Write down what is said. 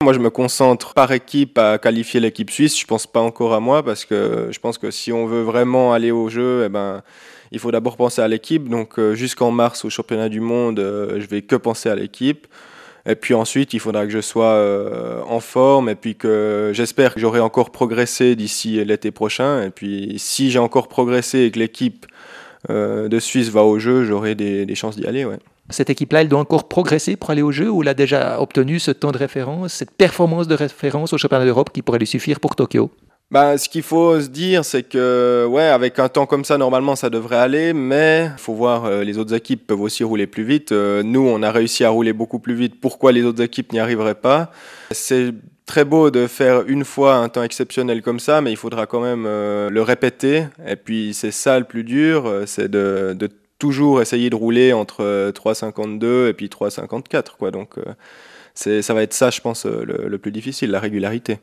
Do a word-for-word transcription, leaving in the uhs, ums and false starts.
Moi, je me concentre par équipe à qualifier l'équipe suisse. Je pense pas encore à moi parce que je pense que si on veut vraiment aller au jeu, eh ben, il faut d'abord penser à l'équipe. Donc, euh, jusqu'en mars au championnat du monde, euh, je vais que penser à l'équipe. Et puis ensuite, il faudra que je sois euh, en forme et puis que j'espère que j'aurai encore progressé d'ici l'été prochain. Et puis, si j'ai encore progressé et que l'équipe euh, de Suisse va au jeu, j'aurai des, des chances d'y aller, ouais. Cette équipe-là, elle doit encore progresser pour aller au jeu ou elle a déjà obtenu ce temps de référence, cette performance de référence au championnat d'Europe qui pourrait lui suffire pour Tokyo? Ben, ce qu'il faut se dire, c'est que, ouais, avec un temps comme ça, normalement, ça devrait aller, mais il faut voir, euh, les autres équipes peuvent aussi rouler plus vite. Euh, nous, on a réussi à rouler beaucoup plus vite. Pourquoi les autres équipes n'y arriveraient pas? C'est très beau de faire une fois un temps exceptionnel comme ça, mais il faudra quand même euh, le répéter. Et puis, c'est ça le plus dur, euh, c'est de, de toujours essayer de rouler entre euh, trois cinquante-deux et puis trois cinquante-quatre, quoi. Donc, euh, c'est, ça va être ça, je pense, euh, le, le plus difficile, la régularité.